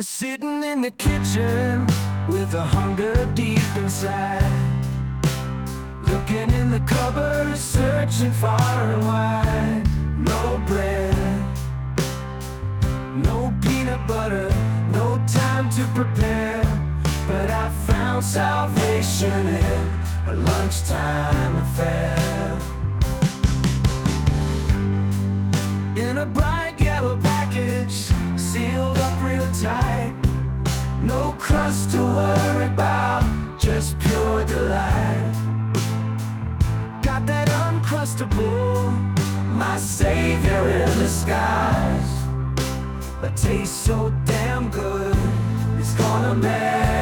Sitting in the kitchen with a hunger deep inside, looking in the cupboard, searching far and wide. No bread, no peanut butter, no time to prepare. But I found salvation in a lunchtime affair. In a bright yellow package, sealed up real tight. No crust to worry about, just pure delight. Got that Uncrustable, my savior in disguise. A taste so damn good, it's gonna melt